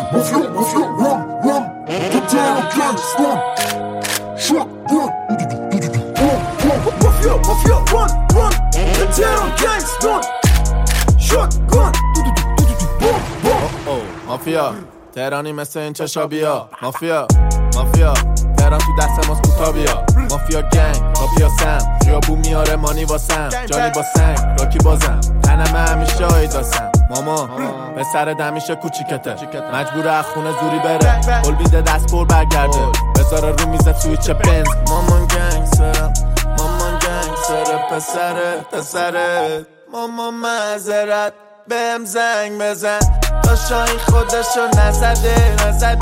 مافیا تهرانی مثل این چشابیا مافیا تهران تو دست ماست کوتا بیا مافیا گنگ مافیا سم خیابون میاره مانی واسم جانی با سنگ راکی بازم تنمه همیشه آیداسم ماما پسر دمیشه کوچیکته مجبور از خونه زوری بره قول بیده دست پر برگرده بذاره رو میزه سویچ بنز مامان گنگ سره پسره ماما معذرت بهم زنگ بزن تا شاهی خودشو نزده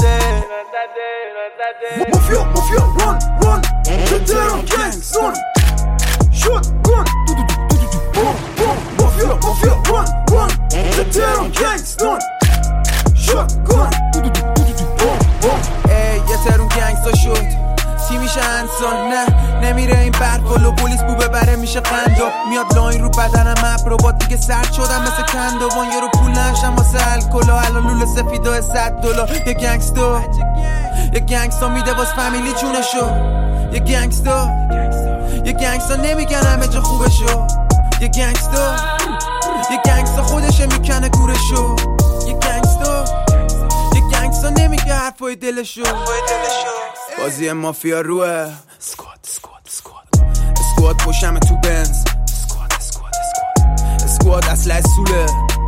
مافیا run تو تهران گنگستون شوتگان مافیا run تو تهران گنگستون شوتگان ای یه تهران گنگستا شد چی میشه انسان نه نمیره این برفالو پلیس بو ببره میشه قندو میاد لاین رو بدنم ابرو با دیگه سرد شدم مثل کندوان یه رو پول نشم واسه الکلا الان لوله سفیده $100 یه گنگستا میده واس فامیلی جونشو یه گنگستا نمیگن همه جا خوبشو یه گنگستا خودشه میکنه گورشو یه گنگستا نمیگه حرفای دلشو بازی مافیا روه اسکواد پشم تو بنز اسکواد اصله سوله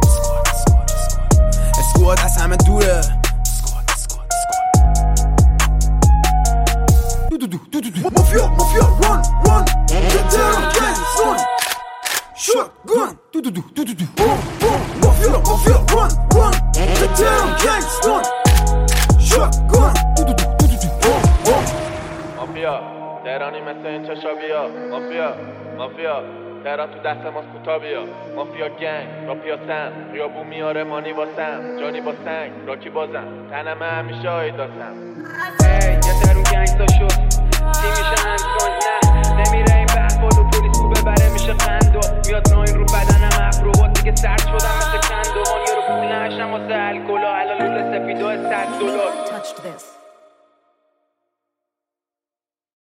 اسکواد از همه دوره مافیا run تو تهران گنگستون شوتگان مافیا run تو تهران گنگستون شوتگان مافیا تهرانی مثل این چشابیا مافیا تهران تو دست ماست کوتا بیا مافیا گنگ راپیا سم خیابون میاره مانی واسم جانی با سنگ راکی بازم تنمه همیشه آیداسم یه تهران گنگستا شد چی میشه